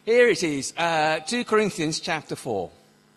Here it is, 2 Corinthians chapter 4.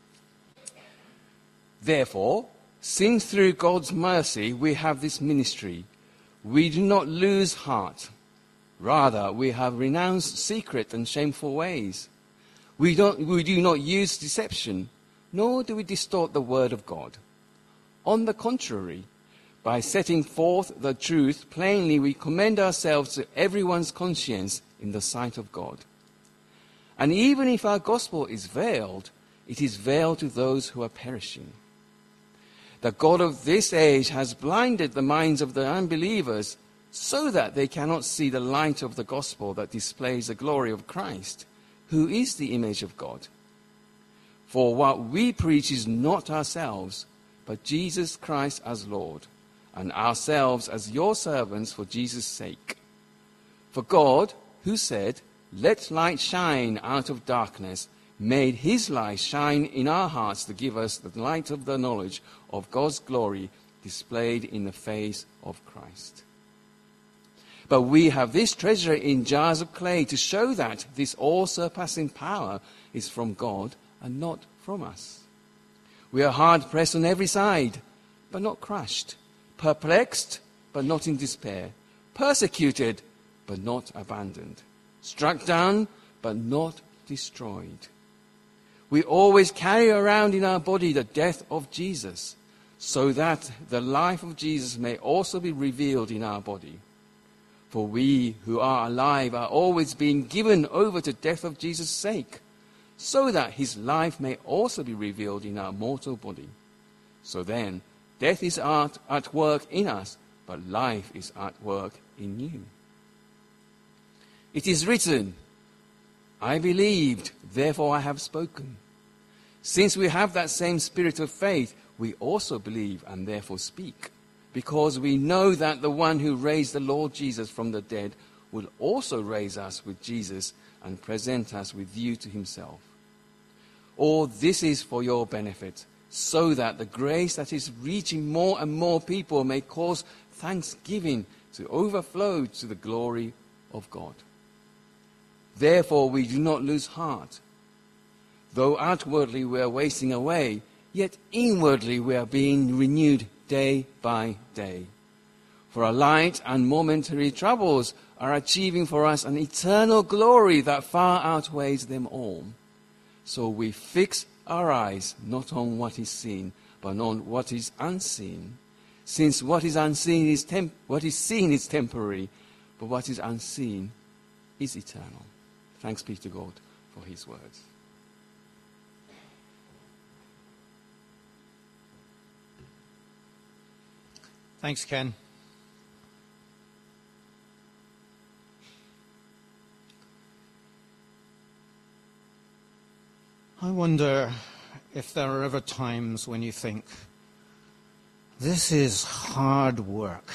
Therefore, since through God's mercy we have this ministry, we do not lose heart. Rather, we have renounced secret and shameful ways. We do not use deception, nor do we distort the word of God. On the contrary, by setting forth the truth plainly, we commend ourselves to everyone's conscience in the sight of God. And even if our gospel is veiled, it is veiled to those who are perishing. The God of this age has blinded the minds of the unbelievers so that they cannot see the light of the gospel that displays the glory of Christ, who is the image of God. For what we preach is not ourselves, but Jesus Christ as Lord, and ourselves as your servants for Jesus' sake. For God, who said, "Let light shine out of darkness," made his light shine in our hearts to give us the light of the knowledge of God's glory displayed in the face of Christ. But we have this treasure in jars of clay to show that this all-surpassing power is from God and not from us. We are hard-pressed on every side, but not crushed, perplexed, but not in despair, persecuted, but not abandoned, struck down, but not destroyed. We always carry around in our body the death of Jesus, so that the life of Jesus may also be revealed in our body. For we who are alive are always being given over to death of Jesus' sake, so that his life may also be revealed in our mortal body. So then, death is at work in us, but life is at work in you. It is written, "I believed, therefore I have spoken." Since we have that same spirit of faith, we also believe and therefore speak, because we know that the one who raised the Lord Jesus from the dead will also raise us with Jesus and present us with you to himself. All this is for your benefit, so that the grace that is reaching more and more people may cause thanksgiving to overflow to the glory of God. Therefore we do not lose heart. Though outwardly we are wasting away, yet inwardly we are being renewed day by day. For our light and momentary troubles are achieving for us an eternal glory that far outweighs them all. So we fix our eyes not on what is seen, but on what is unseen. Since what is unseen is what is seen is temporary, but what is unseen is eternal. Thanks be to God for his words. Thanks, Ken. I wonder if there are ever times when you think, this is hard work.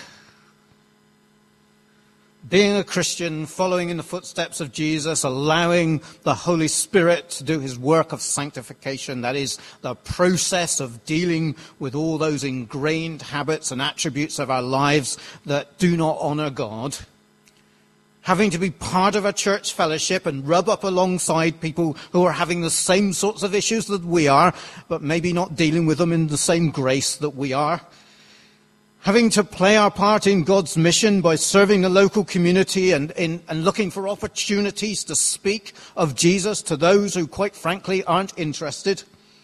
Being a Christian, following in the footsteps of Jesus, allowing the Holy Spirit to do his work of sanctification, that is, the process of dealing with all those ingrained habits and attributes of our lives that do not honor God. Having to be part of a church fellowship and rub up alongside people who are having the same sorts of issues that we are, but maybe not dealing with them in the same grace that we are. Having to play our part in God's mission by serving the local community and looking for opportunities to speak of Jesus to those who, quite frankly, aren't interested.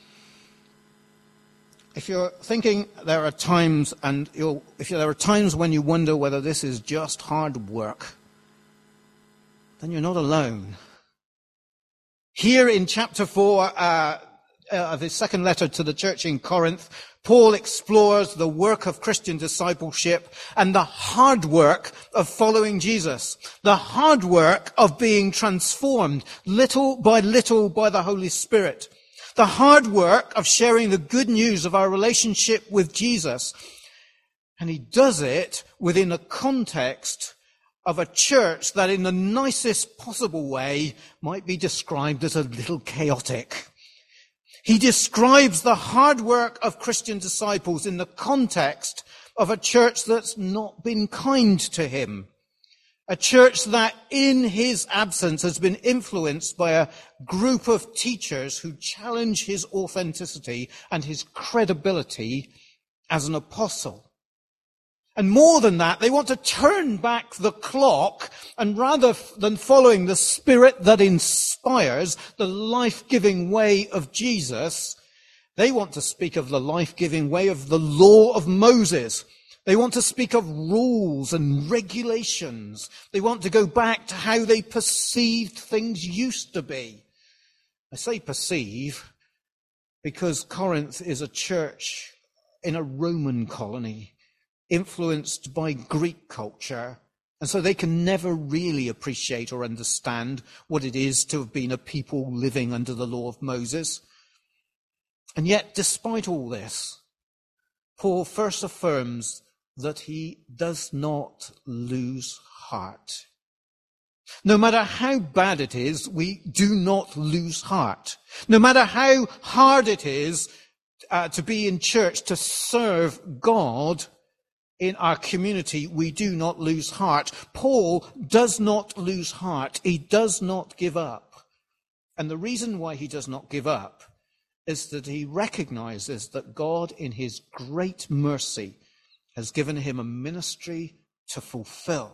If you're thinking there are times when you wonder whether this is just hard work, then you're not alone. Here in chapter 4 of his second letter to the church in Corinth, Paul explores the work of Christian discipleship and the hard work of following Jesus, the hard work of being transformed little by the Holy Spirit, the hard work of sharing the good news of our relationship with Jesus. And he does it within the context of a church that in the nicest possible way might be described as a little chaotic. He describes the hard work of Christian disciples in the context of a church that's not been kind to him. A church that in his absence has been influenced by a group of teachers who challenge his authenticity and his credibility as an apostle. And more than that, they want to turn back the clock, and rather than following the Spirit that inspires, the life-giving way of Jesus, they want to speak of the life-giving way of the law of Moses. They want to speak of rules and regulations. They want to go back to how they perceived things used to be. I say perceive because Corinth is a church in a Roman colony, influenced by Greek culture, and so they can never really appreciate or understand what it is to have been a people living under the law of Moses. And yet, despite all this, Paul first affirms that he does not lose heart. No matter how bad it is, we do not lose heart. No matter how hard it is to be in church, to serve God in our community, we do not lose heart. Paul does not lose heart. He does not give up. And the reason why he does not give up is that he recognizes that God, in his great mercy, has given him a ministry to fulfill.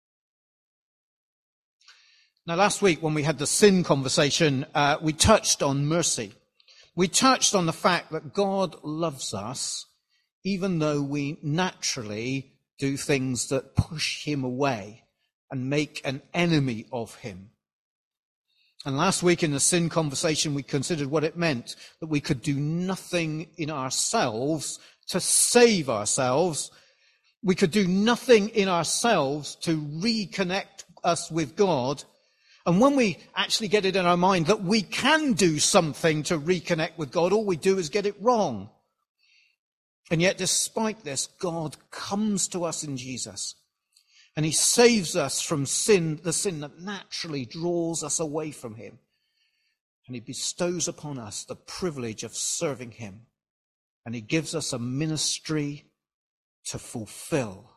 Now, last week when we had the sin conversation, we touched on mercy. We touched on the fact that God loves us even though we naturally do things that push him away and make an enemy of him. And last week in the sin conversation, we considered what it meant, that we could do nothing in ourselves to save ourselves. We could do nothing in ourselves to reconnect us with God. And when we actually get it in our mind that we can do something to reconnect with God, all we do is get it wrong. And yet, despite this, God comes to us in Jesus, and he saves us from sin, the sin that naturally draws us away from him. And he bestows upon us the privilege of serving him. And he gives us a ministry to fulfill.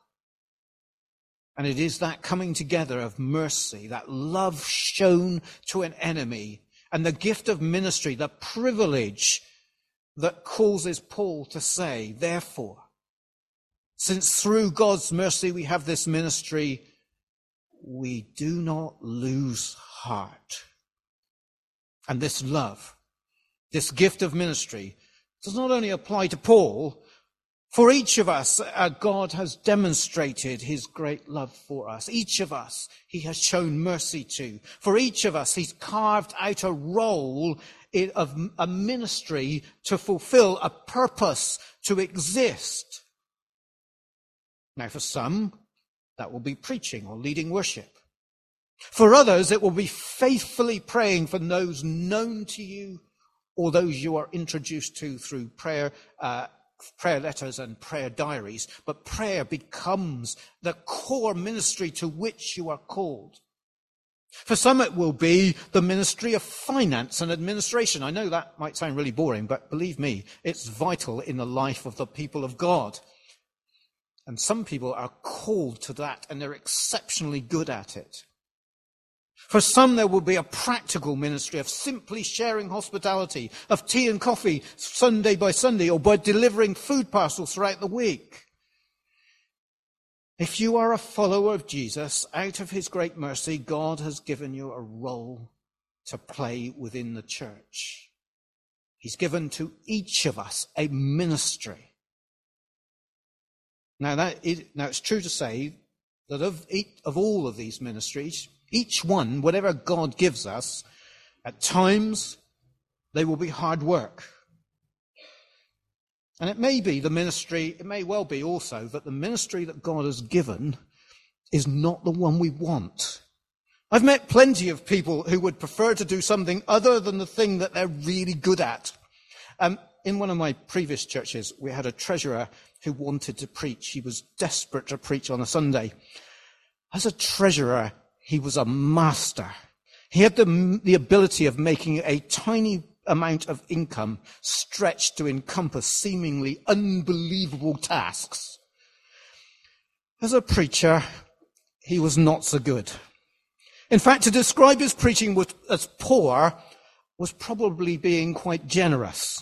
And it is that coming together of mercy, that love shown to an enemy, and the gift of ministry, the privilege that causes Paul to say, therefore, since through God's mercy we have this ministry, we do not lose heart. And this love, this gift of ministry, does not only apply to Paul. For each of us, God has demonstrated his great love for us. Each of us, he has shown mercy to. For each of us, he's carved out a role of a ministry to fulfill, a purpose to exist. Now, for some, that will be preaching or leading worship. For others, it will be faithfully praying for those known to you or those you are introduced to through prayer letters and prayer diaries. But prayer becomes the core ministry to which you are called. For some, it will be the ministry of finance and administration. I know that might sound really boring, but believe me, it's vital in the life of the people of God. And some people are called to that, and they're exceptionally good at it. For some, there will be a practical ministry of simply sharing hospitality, of tea and coffee Sunday by Sunday, or by delivering food parcels throughout the week. If you are a follower of Jesus, out of his great mercy, God has given you a role to play within the church. He's given to each of us a ministry. Now, it's true to say that of all of these ministries, each one, whatever God gives us, at times they will be hard work. And it may be the ministry, it may well be also that the ministry that God has given is not the one we want. I've met plenty of people who would prefer to do something other than the thing that they're really good at. In one of my previous churches, we had a treasurer who wanted to preach. He was desperate to preach on a Sunday. As a treasurer, he was a master. He had the ability of making a tiny amount of income stretched to encompass seemingly unbelievable tasks. As a preacher, he was not so good. In fact, to describe his preaching as poor was probably being quite generous.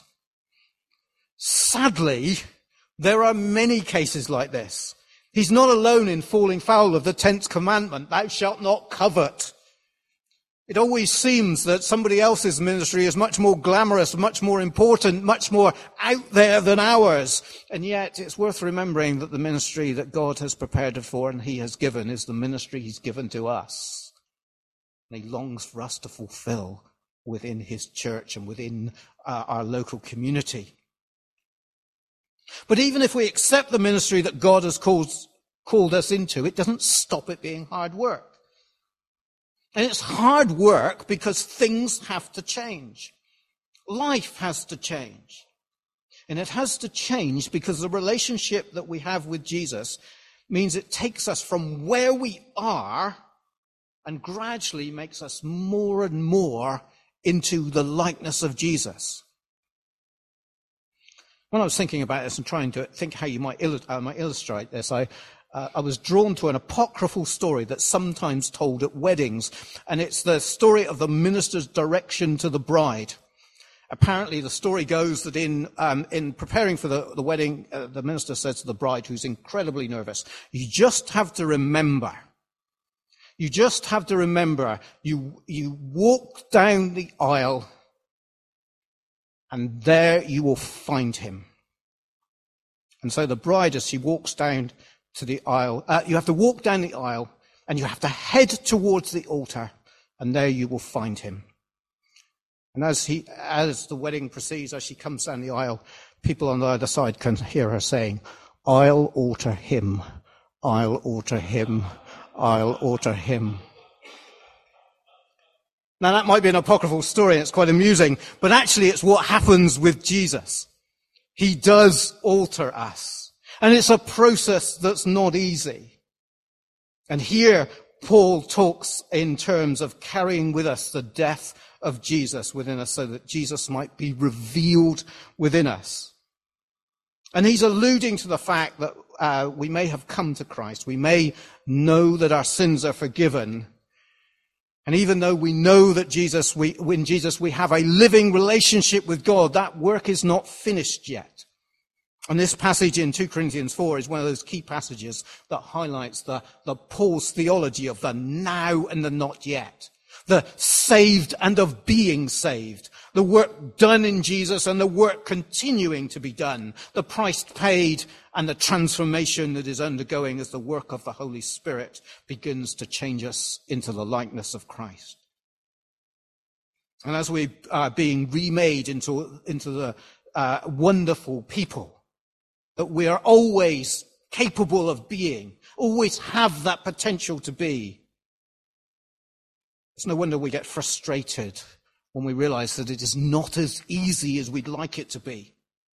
Sadly, there are many cases like this. He's not alone in falling foul of the 10th commandment, thou shalt not covet. It always seems that somebody else's ministry is much more glamorous, much more important, much more out there than ours. And yet it's worth remembering that the ministry that God has prepared for and he has given is the ministry he's given to us. And he longs for us to fulfill within his church and within our local community. But even if we accept the ministry that God has called us into, it doesn't stop it being hard work. And it's hard work because things have to change. Life has to change. And it has to change because the relationship that we have with Jesus means it takes us from where we are and gradually makes us more and more into the likeness of Jesus. When I was thinking about this and trying to think how you might illustrate this, I was drawn to an apocryphal story that's sometimes told at weddings, and it's the story of the minister's direction to the bride. Apparently, the story goes that in preparing for the wedding, the minister says to the bride, who's incredibly nervous, you just have to remember, you walk down the aisle, and there you will find him. And so the bride, as she walks down to the aisle, you have to walk down the aisle, and you have to head towards the altar, and there you will find him. And as the wedding proceeds, as she comes down the aisle, people on the other side can hear her saying, I'll alter him, I'll alter him, I'll alter him. Now that might be an apocryphal story, and it's quite amusing, but actually it's what happens with Jesus. He does alter us. And it's a process that's not easy. And here Paul talks in terms of carrying with us the death of Jesus within us so that Jesus might be revealed within us. And he's alluding to the fact that we may have come to Christ. We may know that our sins are forgiven. And even though we know that in Jesus we have a living relationship with God, that work is not finished yet. And this passage in 2 Corinthians 4 is one of those key passages that highlights the Paul's theology of the now and the not yet. The saved and of being saved. The work done in Jesus and the work continuing to be done. The price paid and the transformation that is undergoing as the work of the Holy Spirit begins to change us into the likeness of Christ. And as we are being remade into the wonderful people that we are always capable of being, always have that potential to be, it's no wonder we get frustrated when we realize that it is not as easy as we'd like it to be.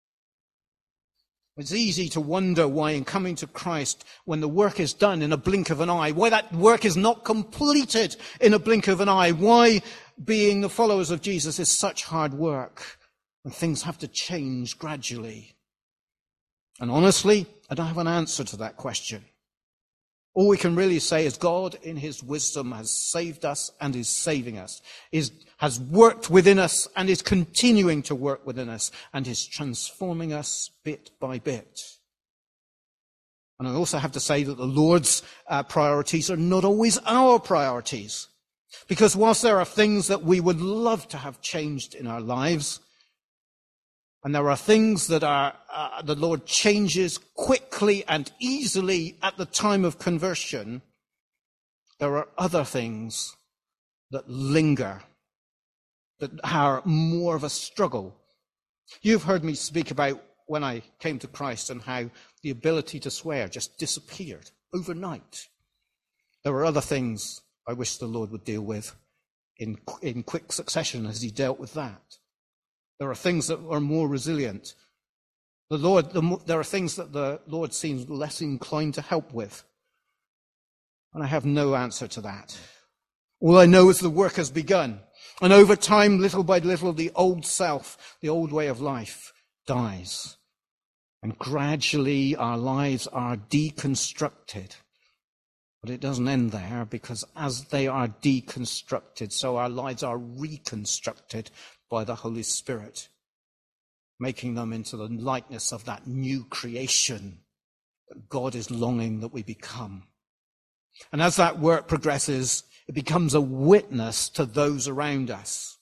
It's easy to wonder why in coming to Christ, when the work is done in a blink of an eye, why that work is not completed in a blink of an eye, why being the followers of Jesus is such hard work, and things have to change gradually. And honestly, I don't have an answer to that question. All we can really say is God, in his wisdom, has saved us and is saving us, has worked within us and is continuing to work within us and is transforming us bit by bit. And I also have to say that the Lord's priorities are not always our priorities. Because whilst there are things that we would love to have changed in our lives, and there are things that the Lord changes quickly and easily at the time of conversion, there are other things that linger, that are more of a struggle. You've heard me speak about when I came to Christ and how the ability to swear just disappeared overnight. There are other things I wish the Lord would deal with in quick succession as he dealt with that. There are things that are more resilient. There are things that the Lord seems less inclined to help with. And I have no answer to that. All I know is the work has begun. And over time, little by little, the old self, the old way of life, dies. And gradually our lives are deconstructed. But it doesn't end there, because as they are deconstructed, so our lives are reconstructed by the Holy Spirit, making them into the likeness of that new creation that God is longing that we become. And as that work progresses, it becomes a witness to those around us.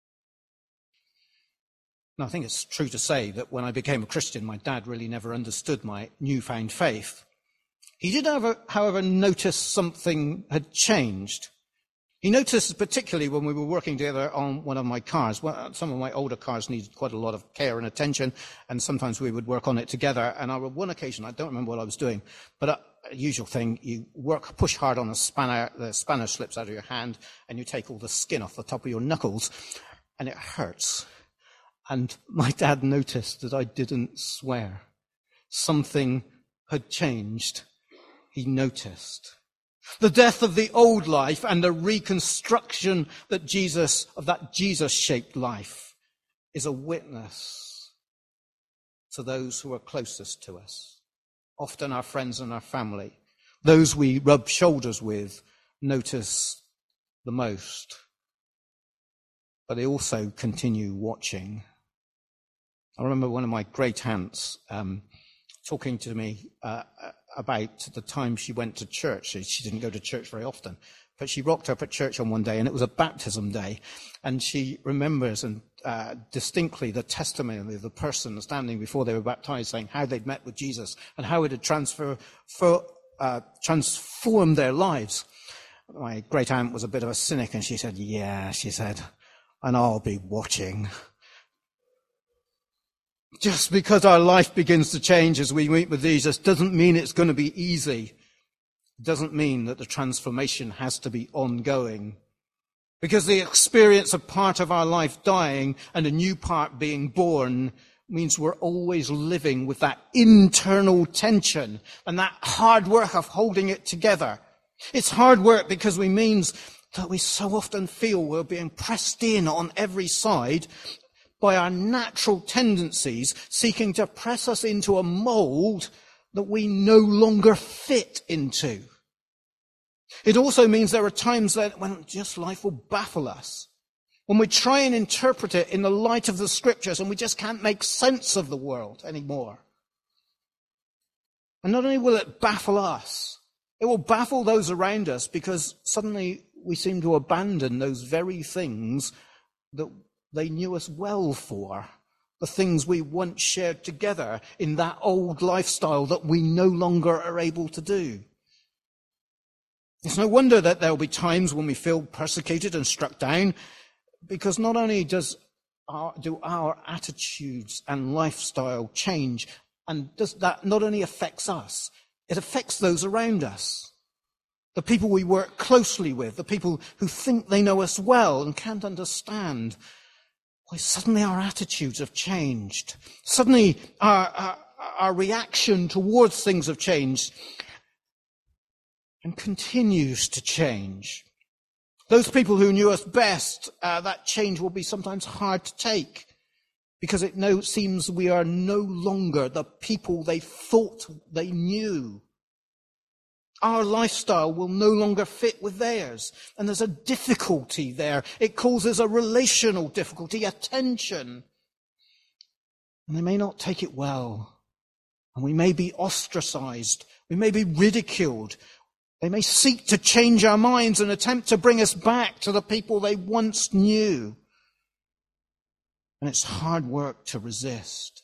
Now, I think it's true to say that when I became a Christian, my dad really never understood my newfound faith. He did, however, notice something had changed. He noticed particularly when we were working together on one of my cars. Well, some of my older cars needed quite a lot of care and attention, and sometimes we would work on it together. And on one occasion, I don't remember what I was doing, but a usual thing, you push hard on a spanner, the spanner slips out of your hand, and you take all the skin off the top of your knuckles, and it hurts. And my dad noticed that I didn't swear. Something had changed. He noticed. The death of the old life and the reconstruction of that Jesus-shaped life is a witness to those who are closest to us. Often our friends and our family, those we rub shoulders with, notice the most. But they also continue watching. I remember one of my great aunts talking to me about the time she went to church. She didn't go to church very often, but she rocked up at church on one day, and it was a baptism day. And she remembers distinctly the testimony of the person standing before they were baptized, saying how they'd met with Jesus and how it had transformed their lives. My great aunt was a bit of a cynic, and she said, "Yeah," she said, "and I'll be watching." Just because our life begins to change as we meet with Jesus doesn't mean it's going to be easy. It doesn't mean that the transformation has to be ongoing. Because the experience of part of our life dying and a new part being born means we're always living with that internal tension and that hard work of holding it together. It's hard work because it means that we so often feel we're being pressed in on every side by our natural tendencies, seeking to press us into a mold that we no longer fit into. It also means there are times when just life will baffle us, when we try and interpret it in the light of the scriptures and we just can't make sense of the world anymore. And not only will it baffle us, it will baffle those around us, because suddenly we seem to abandon those very things that they knew us well for, the things we once shared together in that old lifestyle that we no longer are able to do. It's no wonder that there will be times when we feel persecuted and struck down, because not only do our attitudes and lifestyle change, and does that not only affects us, it affects those around us. The people we work closely with, the people who think they know us well and can't understand why suddenly our attitudes have changed. Suddenly our reaction towards things have changed and continues to change. Those people who knew us best, that change will be sometimes hard to take, because it seems we are no longer the people they thought they knew. Our lifestyle will no longer fit with theirs. And there's a difficulty there. It causes a relational difficulty, a tension. And they may not take it well. And we may be ostracized. We may be ridiculed. They may seek to change our minds and attempt to bring us back to the people they once knew. And it's hard work to resist.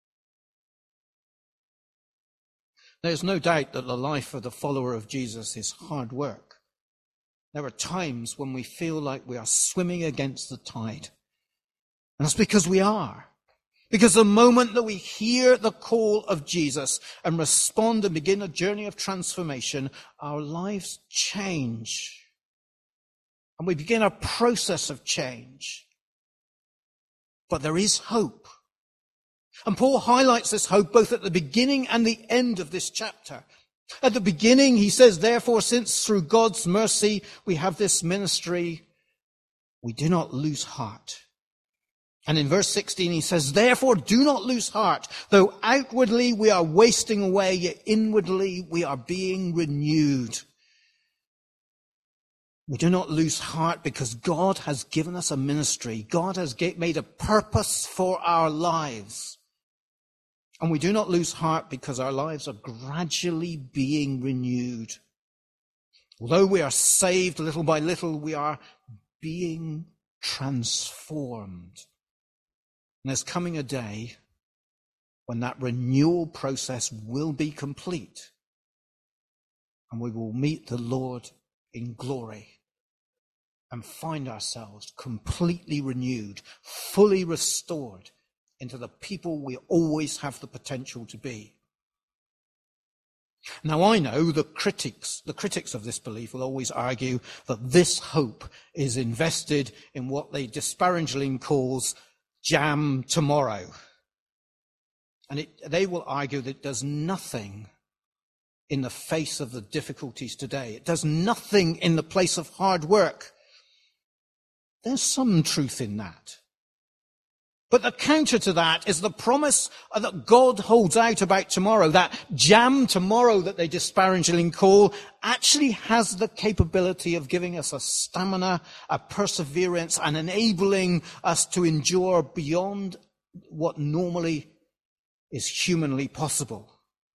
There's no doubt that the life of the follower of Jesus is hard work. There are times when we feel like we are swimming against the tide. And that's because we are. Because the moment that we hear the call of Jesus and respond and begin a journey of transformation, our lives change. And we begin a process of change. But there is hope. And Paul highlights this hope both at the beginning and the end of this chapter. At the beginning, he says, "Therefore, since through God's mercy we have this ministry, we do not lose heart." And in verse 16, he says, "Therefore, do not lose heart. Though outwardly we are wasting away, yet inwardly we are being renewed We do not lose heart because God has given us a ministry. God has made a purpose for our lives. And we do not lose heart because our lives are gradually being renewed. Although we are saved little by little, we are being transformed. And there's coming a day when that renewal process will be complete. And we will meet the Lord in glory and find ourselves completely renewed, fully restored into the people we always have the potential to be. Now I know the critics of this belief will always argue that this hope is invested in what they disparagingly calls jam tomorrow. And they will argue that it does nothing in the face of the difficulties today. It does nothing in the place of hard work. There's some truth in that. But the counter to that is the promise that God holds out about tomorrow. That jam tomorrow that they disparagingly call actually has the capability of giving us a stamina, a perseverance, and enabling us to endure beyond what normally is humanly possible.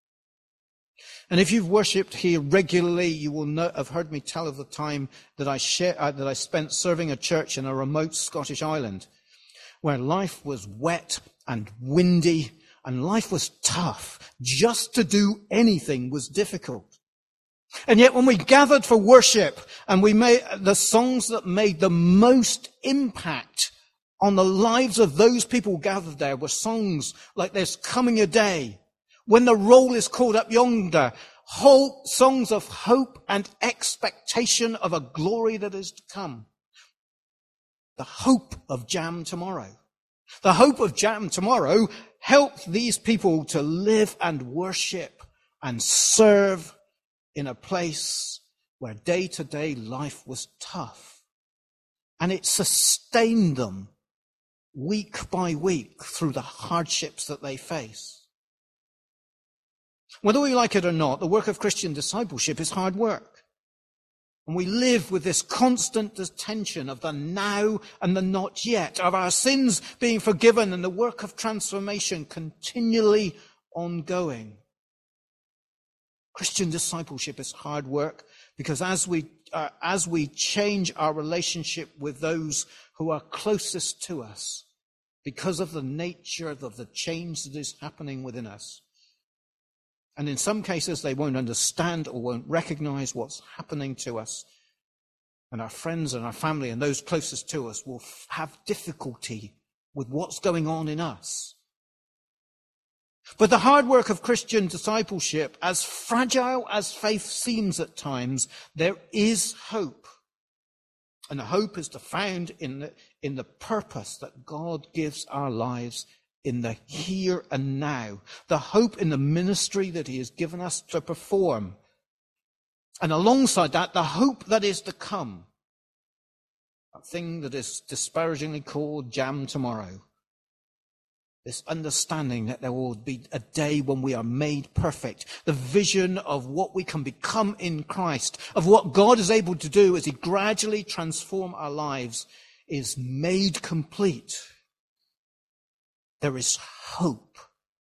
And if you've worshipped here regularly, you will have heard me tell of the time that I spent serving a church in a remote Scottish island, where life was wet and windy and life was tough. Just to do anything was difficult. And yet when we gathered for worship and we made the songs that made the most impact on the lives of those people gathered there were songs like There's Coming a Day, When the Roll is Called Up Yonder, whole songs of hope and expectation of a glory that is to come. The hope of jam tomorrow. The hope of jam tomorrow helped these people to live and worship and serve in a place where day-to-day life was tough. And it sustained them week by week through the hardships that they face. Whether we like it or not, the work of Christian discipleship is hard work. And we live with this constant tension of the now and the not yet, of our sins being forgiven and the work of transformation continually ongoing. Christian discipleship is hard work because as we change our relationship with those who are closest to us, because of the nature of the change that is happening within us, and in some cases, they won't understand or won't recognize what's happening to us. And our friends and our family and those closest to us will have difficulty with what's going on in us. But the hard work of Christian discipleship, as fragile as faith seems at times, there is hope. And the hope is found in the purpose that God gives our lives in the here and now, the hope in the ministry that he has given us to perform. And alongside that, the hope that is to come. That thing that is disparagingly called jam tomorrow. This understanding that there will be a day when we are made perfect. The vision of what we can become in Christ, of what God is able to do as he gradually transforms our lives, is made complete. There is hope.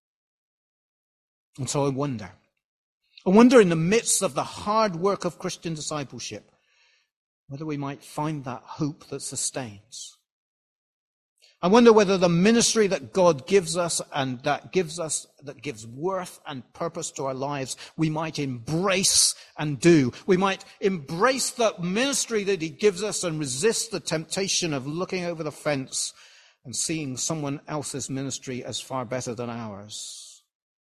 And so I wonder in the midst of the hard work of Christian discipleship, whether we might find that hope that sustains. I wonder whether the ministry that God gives us and that gives worth and purpose to our lives, we might embrace and do. We might embrace the ministry that he gives us and resist the temptation of looking over the fence and seeing someone else's ministry as far better than ours.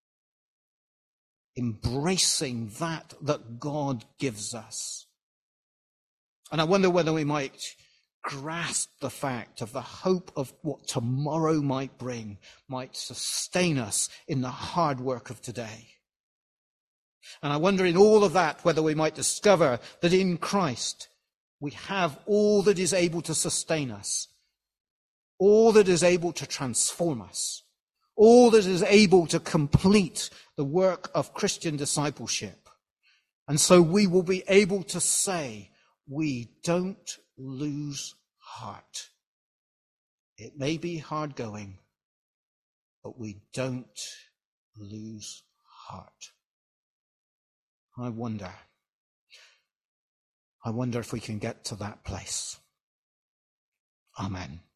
Embracing that God gives us. And I wonder whether we might grasp the fact of the hope of what tomorrow might bring, might sustain us in the hard work of today. And I wonder in all of that whether we might discover that in Christ we have all that is able to sustain us, all that is able to transform us, all that is able to complete the work of Christian discipleship. And so we will be able to say, we don't lose heart. It may be hard going, but we don't lose heart. I wonder if we can get to that place. Amen.